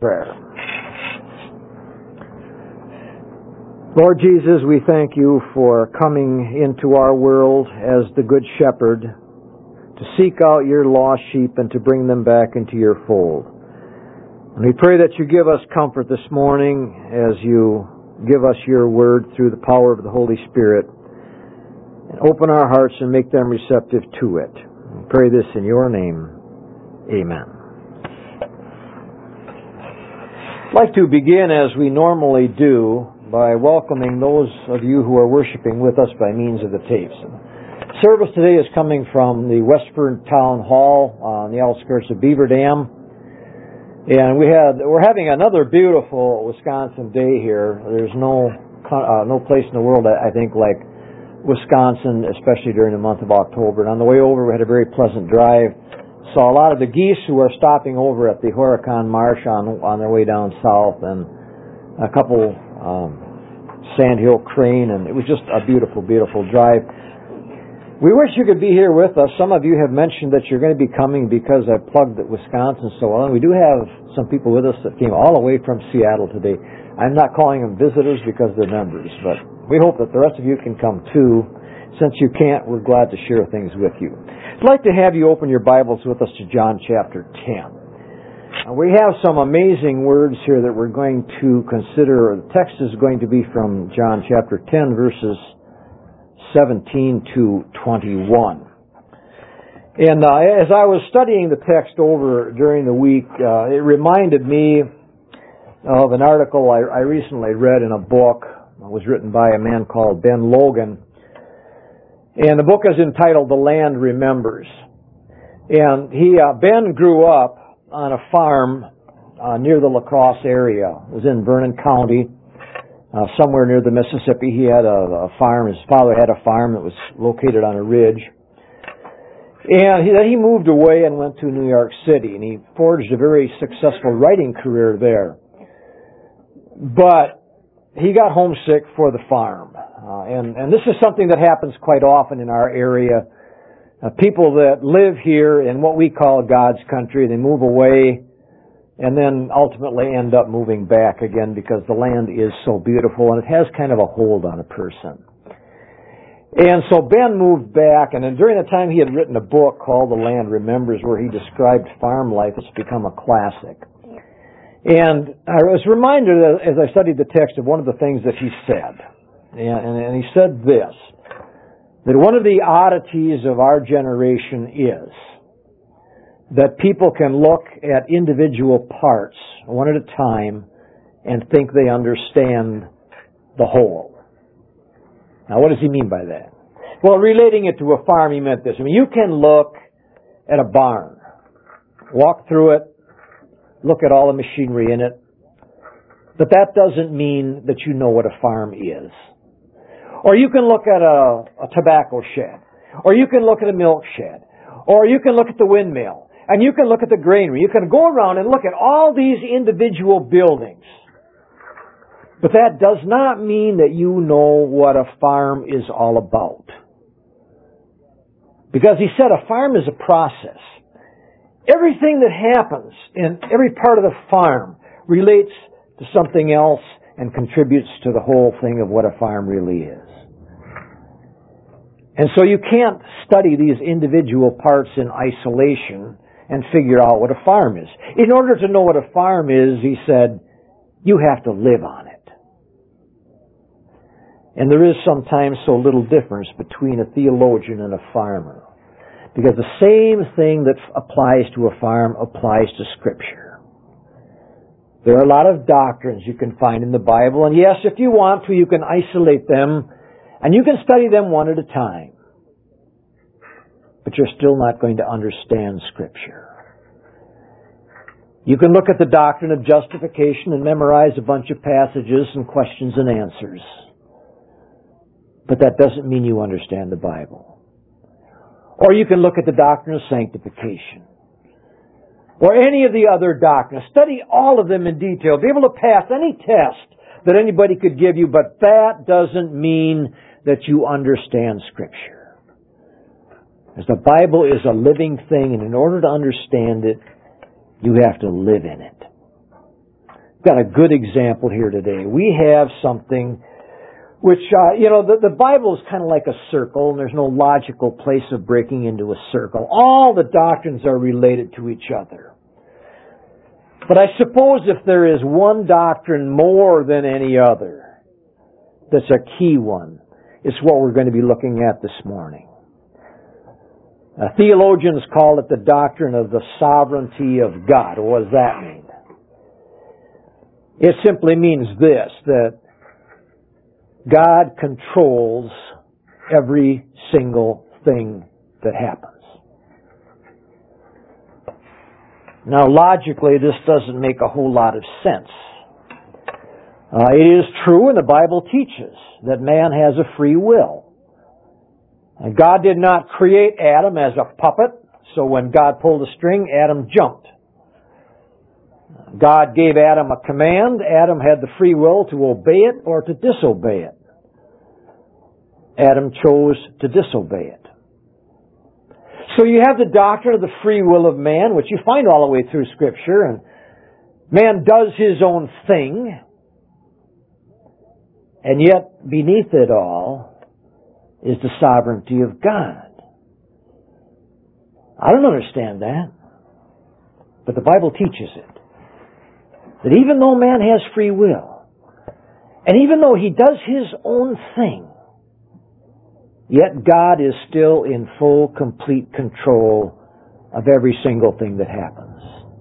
Prayer. Lord Jesus, we thank you for coming into our world as the Good Shepherd to seek out your lost sheep and to bring them back into your fold. And we pray that you give us comfort this morning as you give us your word through the power of the Holy Spirit, and open our hearts and make them receptive to it. We pray this in your name. Amen. I'd like to begin as we normally do by welcoming those of you who are worshiping with us by means of the tapes. Service today is coming from the Westford Town Hall on the outskirts of Beaver Dam. And we're having another beautiful Wisconsin day here. There's no place in the world, I think, like Wisconsin, especially during the month of October. And on the way over, we had a very pleasant drive. Saw a lot of the geese who are stopping over at the Horicon Marsh on their way down south, and a couple sandhill crane, and it was just a beautiful, beautiful drive. We wish you could be here with us. Some of you have mentioned that you're going to be coming because I plugged Wisconsin so well, and we do have some people with us that came all the way from Seattle today. I'm not calling them visitors because they're members, but we hope that the rest of you can come too. Since you can't, we're glad to share things with you. I'd like to have you open your Bibles with us to John chapter 10. We have some amazing words here that we're going to consider. The text is going to be from John chapter 10, verses 17 to 21. And as I was studying the text over during the week, it reminded me of an article I recently read in a book. It was written by a man called Ben Logan. And the book is entitled The Land Remembers. And Ben grew up on a farm near the La Crosse area. It was in Vernon County, somewhere near the Mississippi. He had a farm. His father had a farm that was located on a ridge. And then he moved away and went to New York City, and he forged a very successful writing career there. But he got homesick for the farm. And this is something that happens quite often in our area. People that live here in what we call God's country, they move away and then ultimately end up moving back again because the land is so beautiful and it has kind of a hold on a person. And so Ben moved back, and then during the time he had written a book called The Land Remembers where he described farm life. It's become a classic. And I was reminded as I studied the text of one of the things that he said. And he said this, that one of the oddities of our generation is that people can look at individual parts one at a time and think they understand the whole. Now, what does he mean by that? Well, relating it to a farm, he meant this. I mean, you can look at a barn, walk through it, look at all the machinery in it, but that doesn't mean that you know what a farm is. Or you can look at a tobacco shed. Or you can look at a milk shed. Or you can look at the windmill. And you can look at the granary. You can go around and look at all these individual buildings. But that does not mean that you know what a farm is all about. Because he said a farm is a process. Everything that happens in every part of the farm relates to something else and contributes to the whole thing of what a farm really is. And so you can't study these individual parts in isolation and figure out what a farm is. In order to know what a farm is, he said, you have to live on it. And there is sometimes so little difference between a theologian and a farmer. Because the same thing that applies to a farm applies to Scripture. There are a lot of doctrines you can find in the Bible, and yes, if you want to, you can isolate them, and you can study them one at a time. But you're still not going to understand Scripture. You can look at the doctrine of justification and memorize a bunch of passages and questions and answers. But that doesn't mean you understand the Bible. Or you can look at the doctrine of sanctification. Or any of the other doctrines. Study all of them in detail. Be able to pass any test that anybody could give you, but that doesn't mean that you understand Scripture. As the Bible is a living thing, and in order to understand it, you have to live in it. got a good example here today. We have something which, the Bible is kind of like a circle, and there's no logical place of breaking into a circle. All the doctrines are related to each other. But I suppose if there is one doctrine more than any other that's a key one, it's what we're going to be looking at this morning. Theologians call it the doctrine of the sovereignty of God. What does that mean? It simply means this, that God controls every single thing that happens. Now, logically, this doesn't make a whole lot of sense. It is true, and the Bible teaches, that man has a free will. And God did not create Adam as a puppet, so when God pulled a string, Adam jumped. God gave Adam a command. Adam had the free will to obey it or to disobey it. Adam chose to disobey it. So you have the doctrine of the free will of man, which you find all the way through Scripture, and man does his own thing, and yet beneath it all is the sovereignty of God. I don't understand that, but the Bible teaches it. That even though man has free will, and even though he does his own thing, yet God is still in full, complete control of every single thing that happens.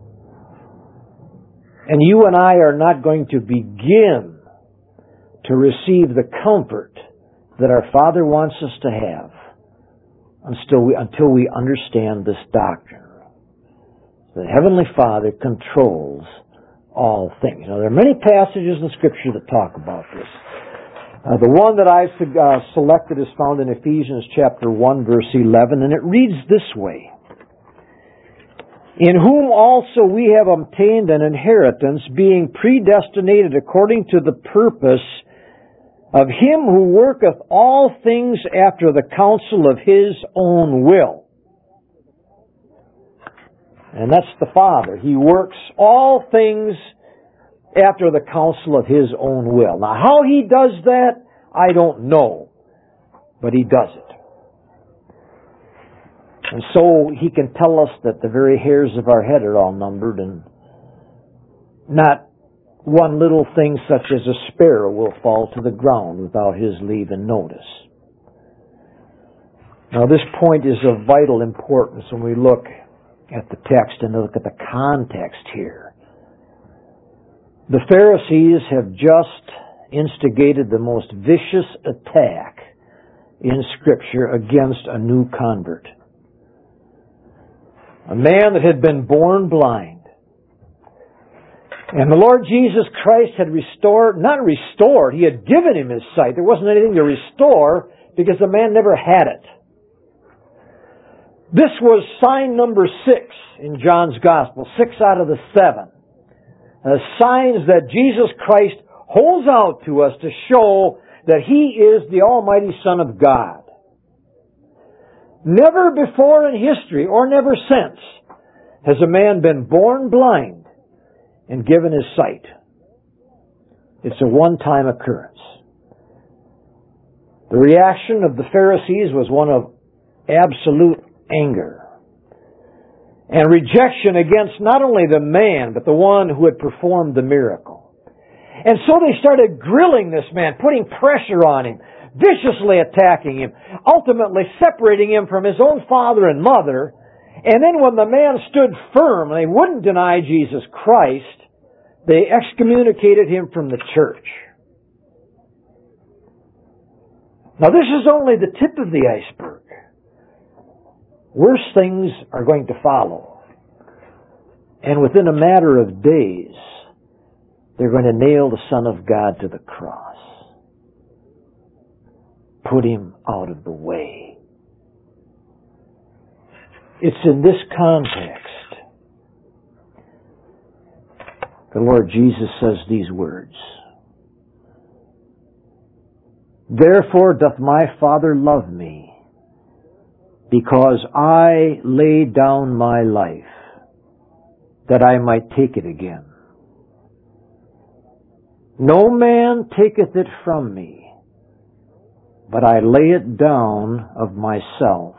And you and I are not going to begin to receive the comfort that our Father wants us to have until we understand this doctrine. The Heavenly Father controls all things. Now, there are many passages in Scripture that talk about this. The one that I've selected is found in Ephesians chapter 1, verse 11, and it reads this way. In whom also we have obtained an inheritance, being predestinated according to the purpose of Him who worketh all things after the counsel of His own will. And that's the Father. He works all things after the counsel of His own will. Now, how He does that, I don't know. But He does it. And so He can tell us that the very hairs of our head are all numbered, and not one little thing such as a sparrow will fall to the ground without His leave and notice. Now, this point is of vital importance when we look at the text and look at the context here. The Pharisees have just instigated the most vicious attack in Scripture against a new convert. A man that had been born blind. And the Lord Jesus Christ had not restored, He had given him his sight. There wasn't anything to restore because the man never had it. This was sign number 6 in John's Gospel, 6 out of the 7. Signs that Jesus Christ holds out to us to show that He is the Almighty Son of God. Never before in history, or never since, has a man been born blind and given his sight. It's a one-time occurrence. The reaction of the Pharisees was one of absolute anger and rejection against not only the man, but the one who had performed the miracle. And so they started grilling this man, putting pressure on him, viciously attacking him, ultimately separating him from his own father and mother. And then when the man stood firm and they wouldn't deny Jesus Christ, they excommunicated him from the church. Now, this is only the tip of the iceberg. Worse things are going to follow. And within a matter of days, they're going to nail the Son of God to the cross. Put Him out of the way. It's in this context the Lord Jesus says these words. Therefore doth my Father love me, because I lay down my life, that I might take it again. No man taketh it from me, but I lay it down of myself.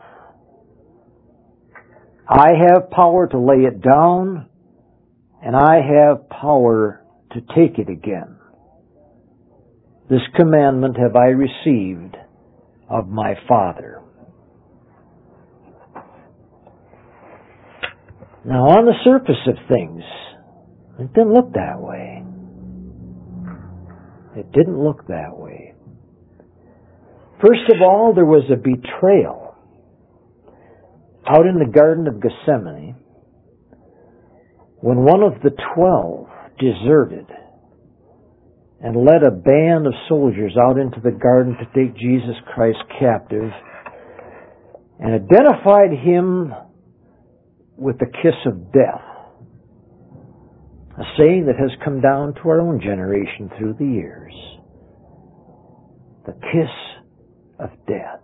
I have power to lay it down, and I have power to take it again. This commandment have I received of my Father. Now, on the surface of things, it didn't look that way. It didn't look that way. First of all, there was a betrayal. Out in the Garden of Gethsemane, when one of the 12 deserted and led a band of soldiers out into the garden to take Jesus Christ captive and identified him with the kiss of death, a saying that has come down to our own generation through the years. The kiss of death,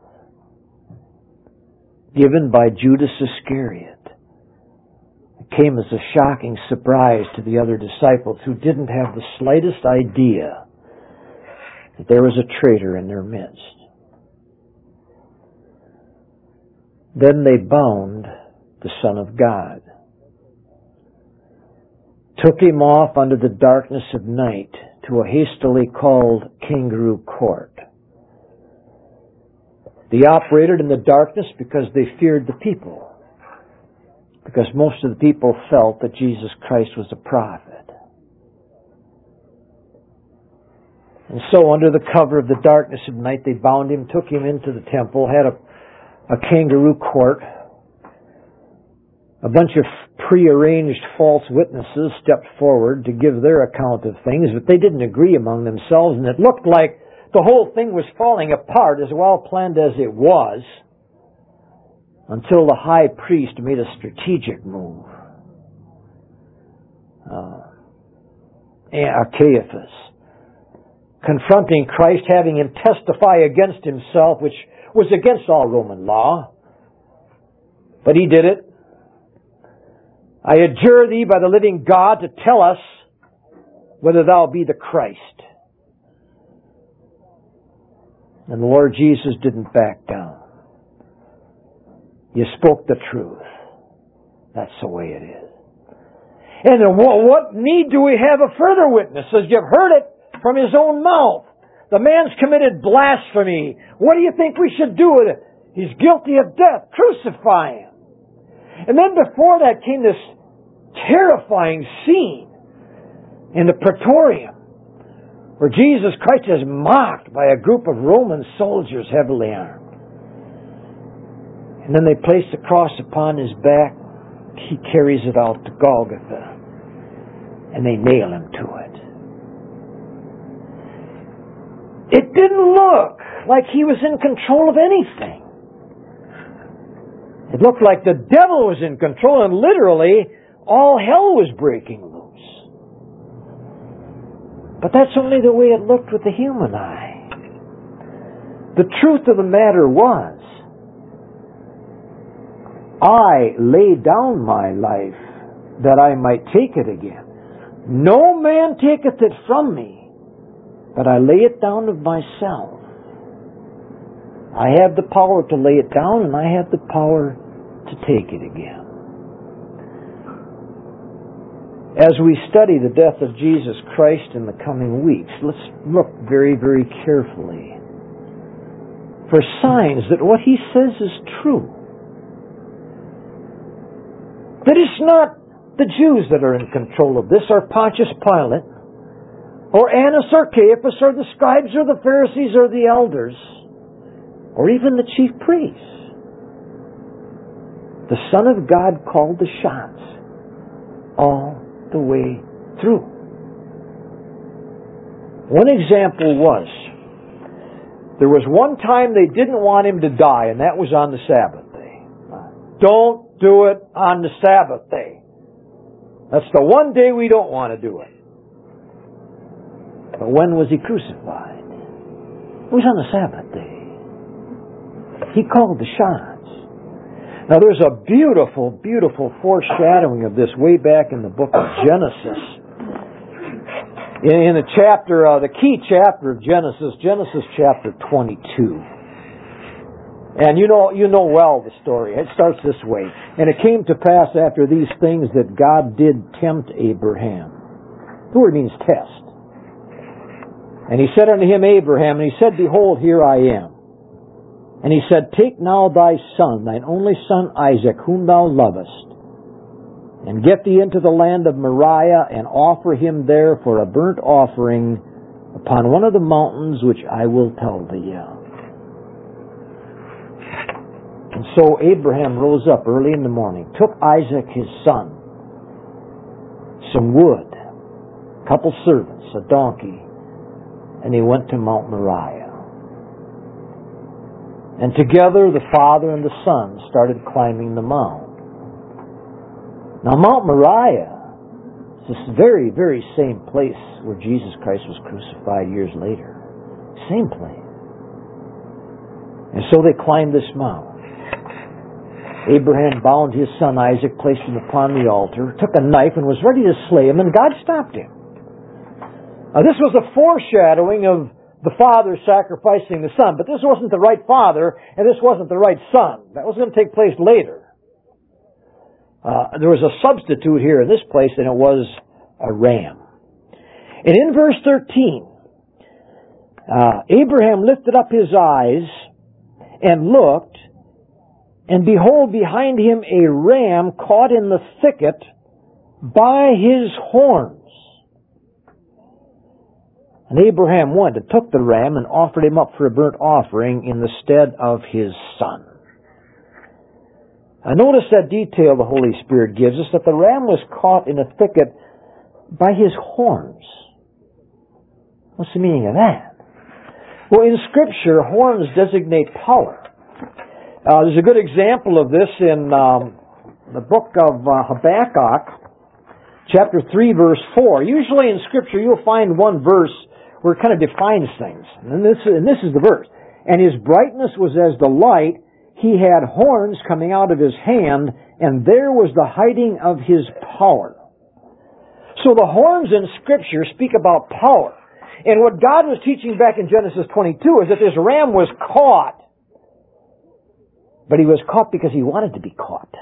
given by Judas Iscariot. It came as a shocking surprise to the other disciples who didn't have the slightest idea that there was a traitor in their midst. Then they bound the Son of God, took him off under the darkness of night to a hastily called Kangaroo Court. They operated in the darkness because they feared the people, because most of the people felt that Jesus Christ was a prophet. And so under the cover of the darkness of night, they bound him, took him into the temple, had a kangaroo court. A bunch of prearranged false witnesses stepped forward to give their account of things, but they didn't agree among themselves, and it looked like the whole thing was falling apart, as well planned as it was, until the high priest made a strategic move. Caiaphas, confronting Christ, having him testify against himself, which was against all Roman law. But he did it. I adjure thee by the living God to tell us whether thou be the Christ. And the Lord Jesus didn't back down. You spoke the truth. That's the way it is. And what need do we have a further witness? As you've heard it from his own mouth. The man's committed blasphemy. What do you think we should do with it? He's guilty of death. Crucify him. And then before that came this terrifying scene in the Praetorium, where Jesus Christ is mocked by a group of Roman soldiers heavily armed. And then they place the cross upon his back. He carries it out to Golgotha, and they nail him to it. It didn't look like he was in control of anything. It looked like the devil was in control, and literally all hell was breaking loose. But that's only the way it looked with the human eye. The truth of the matter was, I laid down my life that I might take it again. No man taketh it from me, but I lay it down of myself. I have the power to lay it down, and I have the power to take it again. As we study the death of Jesus Christ in the coming weeks, let's look very, very carefully for signs that what he says is true. That it's not the Jews that are in control of this, or Pontius Pilate, or Annas, or Caiaphas, or the scribes, or the Pharisees, or the elders, or even the chief priests. The Son of God called the shots all the way through. One example was, there was one time they didn't want him to die, and that was on the Sabbath day. Don't do it on the Sabbath day. That's the one day we don't want to do it. But when was he crucified? It was on the Sabbath day. He called the shots. Now there's a beautiful, beautiful foreshadowing of this way back in the book of Genesis. In the chapter, the key chapter of Genesis chapter 22. And you know well the story. It starts this way. And it came to pass after these things that God did tempt Abraham. The word means test. And he said unto him, Abraham, and he said, Behold, here I am. And he said, Take now thy son, thine only son Isaac, whom thou lovest, and get thee into the land of Moriah, and offer him there for a burnt offering upon one of the mountains which I will tell thee of. And so Abraham rose up early in the morning, took Isaac his son, some wood, a couple servants, a donkey, and he went to Mount Moriah. And together the father and the son started climbing the mount. Now Mount Moriah is this very, very same place where Jesus Christ was crucified years later. Same place. And so they climbed this mount. Abraham bound his son Isaac, placed him upon the altar, took a knife and was ready to slay him, and God stopped him. Now this was a foreshadowing of the father sacrificing the son, but this wasn't the right father, and this wasn't the right son. That was going to take place later. There was a substitute here in this place, and it was a ram. And in verse 13, Abraham lifted up his eyes and looked, and behold, behind him a ram caught in the thicket by his horns. And Abraham went and took the ram and offered him up for a burnt offering in the stead of his son. Now notice that detail the Holy Spirit gives us, that the ram was caught in a thicket by his horns. What's the meaning of that? Well, in Scripture, horns designate power. There's a good example of this in the book of Habakkuk, chapter 3, verse 4. Usually in Scripture you'll find one verse where it kind of defines things. And this is the verse. And his brightness was as the light. He had horns coming out of his hand, and there was the hiding of his power. So the horns in Scripture speak about power. And what God was teaching back in Genesis 22 is that this ram was caught. But he was caught because he wanted to be caught.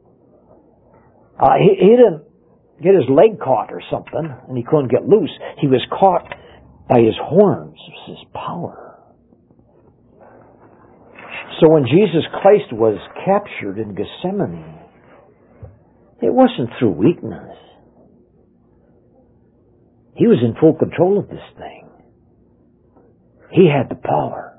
He didn't get his leg caught or something, and he couldn't get loose. He was caught by his horns. It was his power. So when Jesus Christ was captured in Gethsemane, it wasn't through weakness. He was in full control of this thing. He had the power.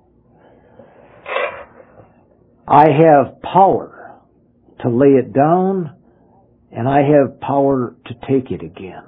I have power to lay it down, and I have power to take it again.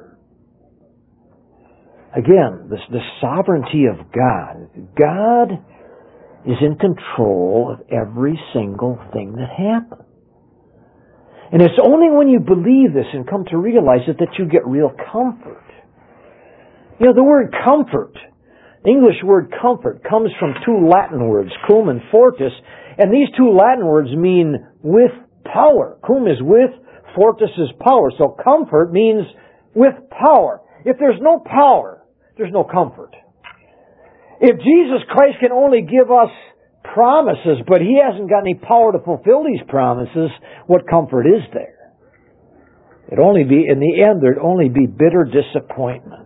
Again, the sovereignty of God. God is in control of every single thing that happens. And it's only when you believe this and come to realize it that you get real comfort. You know, the word comfort, the English word comfort, comes from two Latin words, cum and fortis, and these two Latin words mean with power. Cum is with, fortis is power. So comfort means with power. If there's no power, there's no comfort. If Jesus Christ can only give us promises, but He hasn't got any power to fulfill these promises, what comfort is there? It'd only be, in the end, there'd only be bitter disappointment.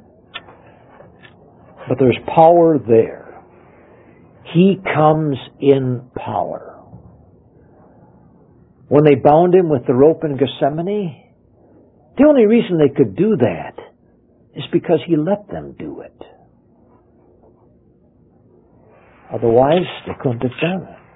But there's power there. He comes in power. When they bound Him with the rope in Gethsemane, the only reason they could do that is because He let them do it. Otherwise, they couldn't have done it.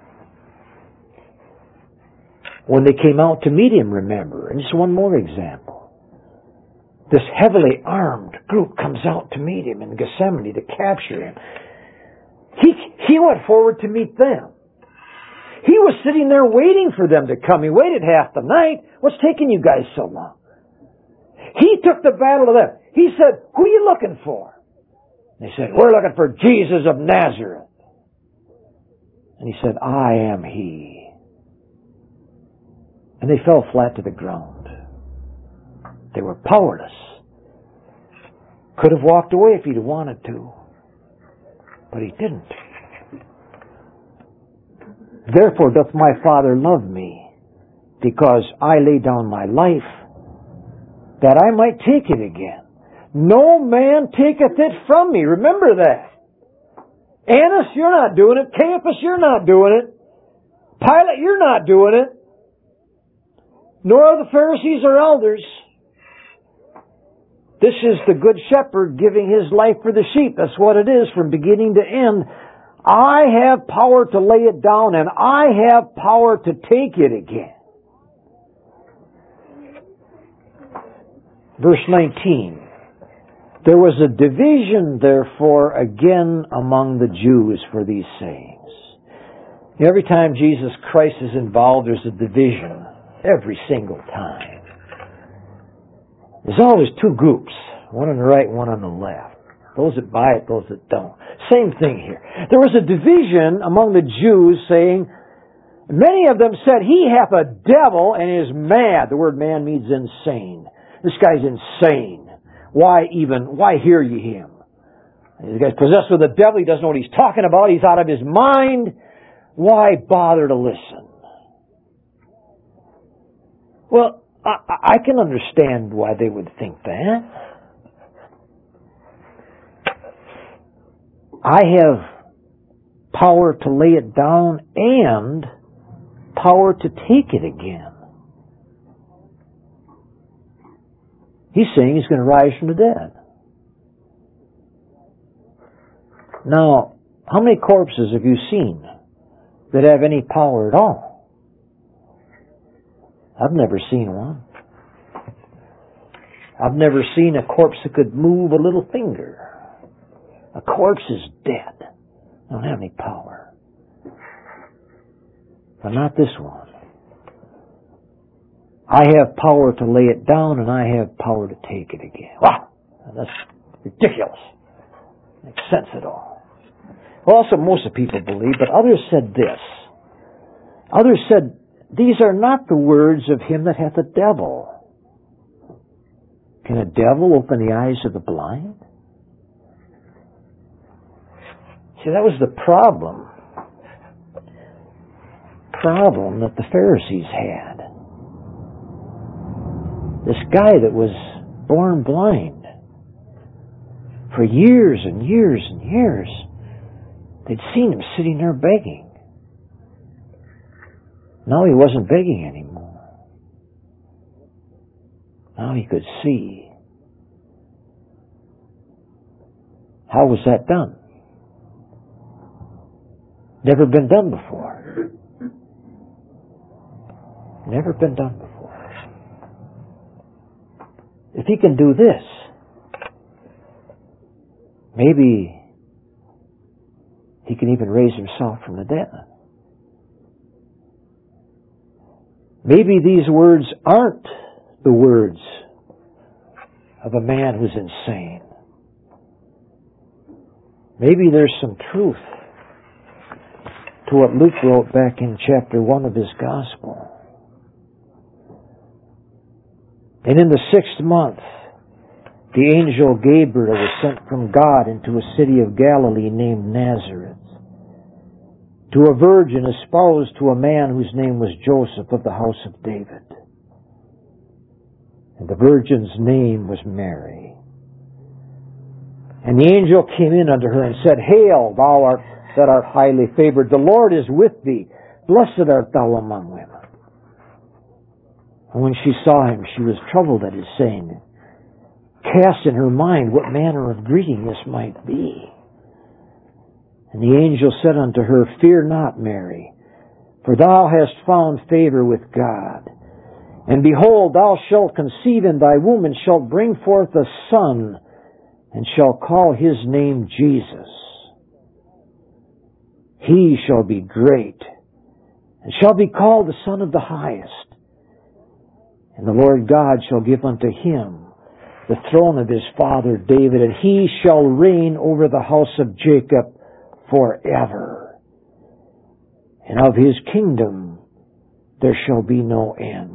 When they came out to meet Him, remember, and just one more example. This heavily armed group comes out to meet Him in Gethsemane to capture Him. He went forward to meet them. He was sitting there waiting for them to come. He waited half the night. What's taking you guys so long? He took the battle to them. He said, who are you looking for? They said, we're looking for Jesus of Nazareth. And He said, I am He. And they fell flat to the ground. They were powerless. Could have walked away if he'd wanted to. But he didn't. Therefore doth my Father love me, because I lay down my life, that I might take it again. No man taketh it from me. Remember that. Annas, you're not doing it. Caiaphas, you're not doing it. Pilate, you're not doing it. Nor are the Pharisees or elders. This is the good shepherd giving his life for the sheep. That's what it is from beginning to end. I have power to lay it down, and I have power to take it again. Verse 19. There was a division, therefore, again among the Jews for these sayings. Every time Jesus Christ is involved, there's a division. Every single time. There's always two groups. One on the right and one on the left. Those that buy it, those that don't. Same thing here. There was a division among the Jews saying, many of them said, he hath a devil and is mad. The word man means insane. This guy's insane. Why hear ye him? This guy's possessed with the devil. He doesn't know what he's talking about. He's out of his mind. Why bother to listen? Well, I can understand why they would think that. I have power to lay it down and power to take it again. He's saying he's going to rise from the dead. Now, how many corpses have you seen that have any power at all? I've never seen one. I've never seen a corpse that could move a little finger. A corpse is dead. They don't have any power. But not this one. I have power to lay it down and I have power to take it again. Wow! That's ridiculous. Makes sense at all. Well, also most of the people believe, but others said this. Others said, these are not the words of him that hath a devil. Can a devil open the eyes of the blind? See, that was the problem that the Pharisees had. This guy that was born blind for years and years and years, they'd seen him sitting there begging. Now he wasn't begging anymore. Now he could see. How was that done? Never been done before. Never been done before. If he can do this, maybe he can even raise himself from the dead. Maybe these words aren't the words of a man who's insane. Maybe there's some truth to what Luke wrote back in chapter 1 of his gospel. And in the 6th month, the angel Gabriel was sent from God into a city of Galilee named Nazareth, to a virgin espoused to a man whose name was Joseph of the house of David. And the virgin's name was Mary. And the angel came in unto her and said, Hail, thou that art highly favored, the Lord is with thee. Blessed art thou among women. And when she saw him, she was troubled at his saying, cast in her mind what manner of greeting this might be. And the angel said unto her, Fear not, Mary, for thou hast found favor with God. And behold, thou shalt conceive in thy womb, and shalt bring forth a son, and shalt call his name Jesus. He shall be great, and shall be called the Son of the Highest. And the Lord God shall give unto him the throne of his father David, and he shall reign over the house of Jacob forever. And of his kingdom there shall be no end.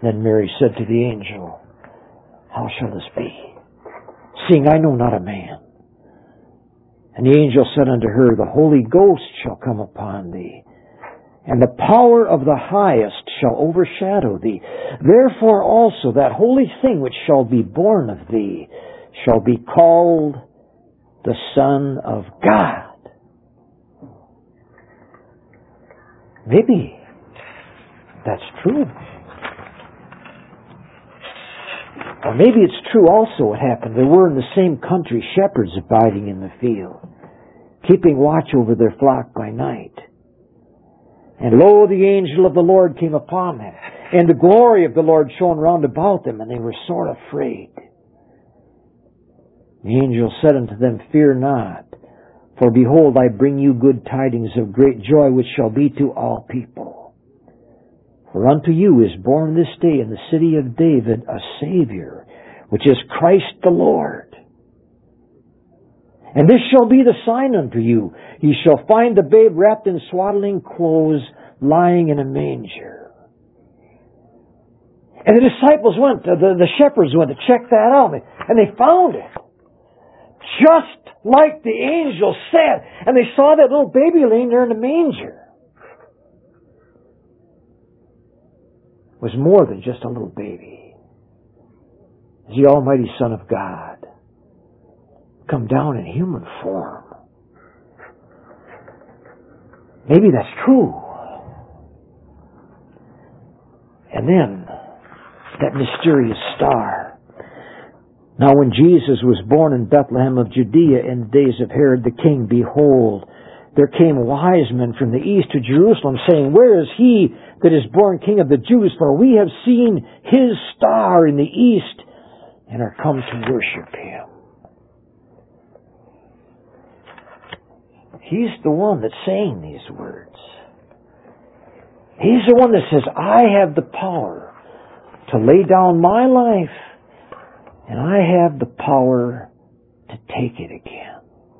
Then Mary said to the angel, How shall this be, seeing I know not a man? And the angel said unto her, The Holy Ghost shall come upon thee, and the power of the Highest shall overshadow thee. Therefore also that holy thing which shall be born of thee shall be called the Son of God. Maybe that's true. Or maybe it's true also what happened. There were in the same country shepherds abiding in the field, keeping watch over their flock by night. And lo, the angel of the Lord came upon them, and the glory of the Lord shone round about them, and they were sore afraid. The angel said unto them, Fear not, for behold, I bring you good tidings of great joy, which shall be to all people. For unto you is born this day in the city of David a Savior, which is Christ the Lord. And this shall be the sign unto you. Ye shall find the babe wrapped in swaddling clothes, lying in a manger. And the disciples went, the shepherds went to check that out, and they found it. Just like the angel said. And they saw that little baby laying there in the manger. It was more than just a little baby. It was the Almighty Son of God, come down in human form. Maybe that's true. And then, that mysterious star. Now when Jesus was born in Bethlehem of Judea in the days of Herod the king, behold, there came wise men from the east to Jerusalem, saying, Where is he that is born King of the Jews? For we have seen his star in the east, and are come to worship him. He's the one that's saying these words. He's the one that says, I have the power to lay down my life, and I have the power to take it again.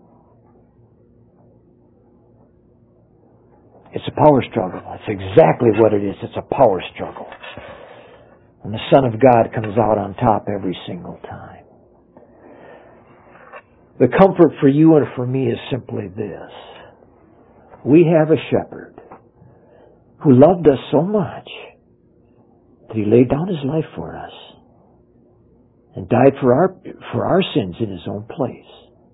It's a power struggle. That's exactly what it is. It's a power struggle. And the Son of God comes out on top every single time. The comfort for you and for me is simply this. We have a shepherd who loved us so much that he laid down his life for us and died for our sins in his own place.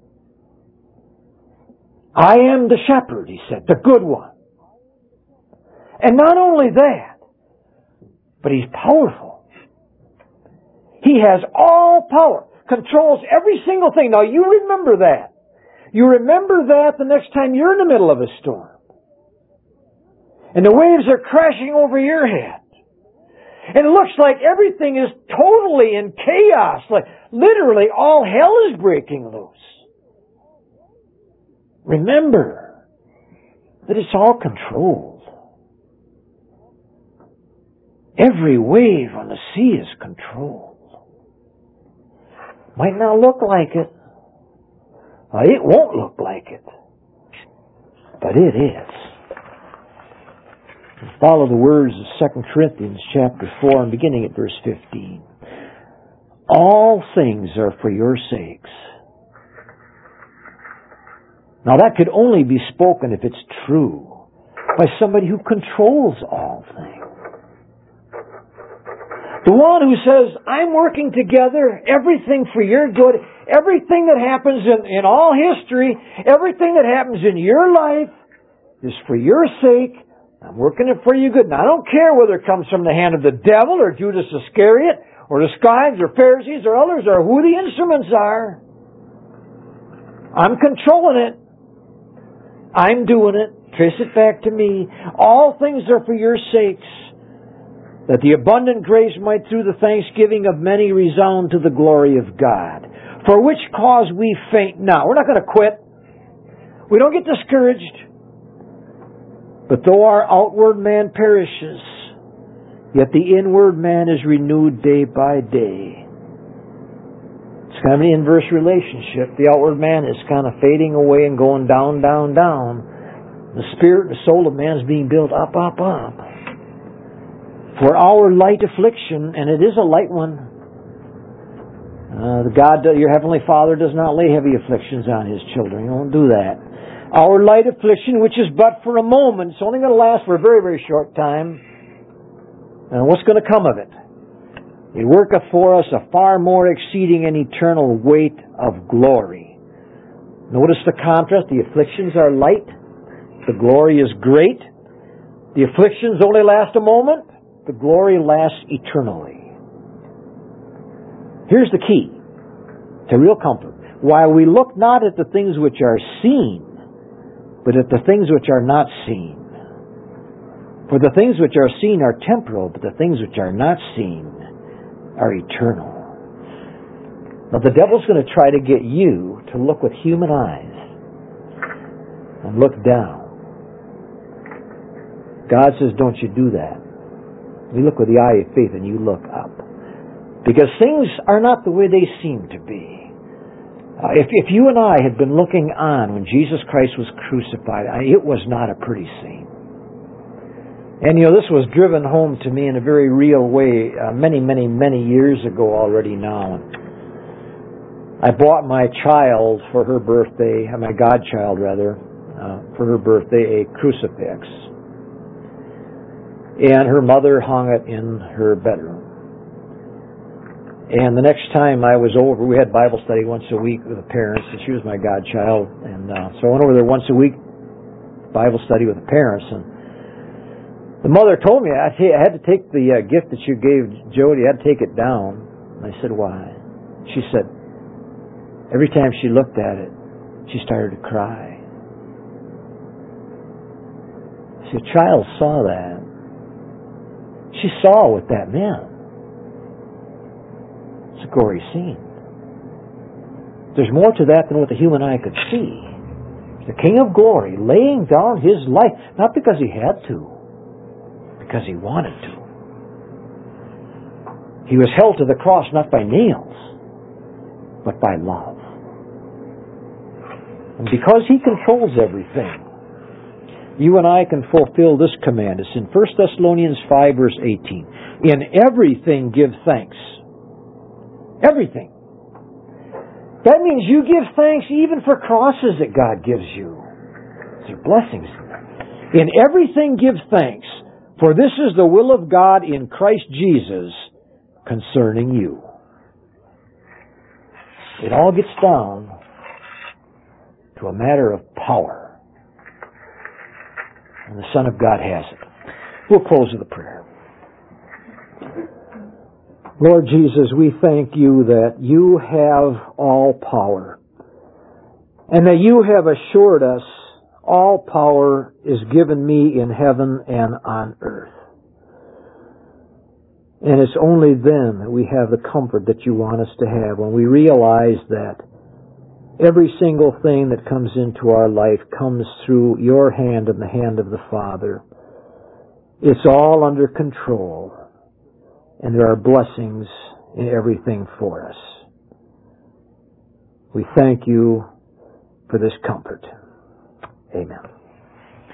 I am the shepherd, he said, the good one. And not only that, but he's powerful. He has all power, controls every single thing. Now you remember that. You remember that the next time you're in the middle of a storm. And the waves are crashing over your head. And it looks like everything is totally in chaos. Like literally all hell is breaking loose. Remember that it's all controlled. Every wave on the sea is controlled. Might not look like it. It won't look like it. But it is. Follow the words of 2 Corinthians chapter 4 and beginning at verse 15. All things are for your sakes. Now that could only be spoken, if it's true, by somebody who controls all things. The one who says, I'm working together, everything for your good, everything that happens in all history, everything that happens in your life is for your sake. I'm working it for you good. Now I don't care whether it comes from the hand of the devil or Judas Iscariot or the scribes or Pharisees or others or who the instruments are. I'm controlling it. I'm doing it. Trace it back to me. All things are for your sakes, that the abundant grace might through the thanksgiving of many resound to the glory of God. For which cause we faint not. We're not going to quit. We don't get discouraged. But though our outward man perishes, yet the inward man is renewed day by day. It's kind of an inverse relationship. The outward man is kind of fading away and going down, down, down. The spirit and soul of man is being built up, up, up. For our light affliction, and it is a light one. God, your Heavenly Father, does not lay heavy afflictions on His children. He won't do that. Our light affliction, which is but for a moment, it's only going to last for a very, very short time. And what's going to come of it? It worketh for us a far more exceeding and eternal weight of glory. Notice the contrast. The afflictions are light. The glory is great. The afflictions only last a moment. The glory lasts eternally. Here's the key to real comfort. While we look not at the things which are seen, but at the things which are not seen. For the things which are seen are temporal, but the things which are not seen are eternal. Now the devil's going to try to get you to look with human eyes and look down. God says, don't you do that. You look with the eye of faith and you look up. Because things are not the way they seem to be. If you and I had been looking on when Jesus Christ was crucified, it was not a pretty scene. And this was driven home to me in a very real way many, many, many years ago already now. I bought my child for her birthday, my godchild rather, for her birthday, a crucifix. And her mother hung it in her bedroom. And the next time I was over, we had Bible study once a week with the parents, and she was my godchild. And so I went over there once a week, Bible study with the parents. And the mother told me, I had to take the gift that you gave Jody, I had to take it down. And I said, why? She said, every time she looked at it, she started to cry. See, a child saw that. She saw what that meant. It's a gory scene. There's more to that than what the human eye could see. The King of Glory laying down His life, not because He had to, because He wanted to. He was held to the cross not by nails, but by love. And because He controls everything, you and I can fulfill this command. It's in 1 Thessalonians 5, verse 18. In everything give thanks. Everything. That means you give thanks even for crosses that God gives you. These are blessings. In everything give thanks, for this is the will of God in Christ Jesus concerning you. It all gets down to a matter of power. And the Son of God has it. We'll close with a prayer. Lord Jesus, we thank You that You have all power, and that You have assured us all power is given Me in heaven and on earth. And it's only then that we have the comfort that You want us to have, when we realize that every single thing that comes into our life comes through Your hand and the hand of the Father. It's all under control. And there are blessings in everything for us. We thank You for this comfort. Amen.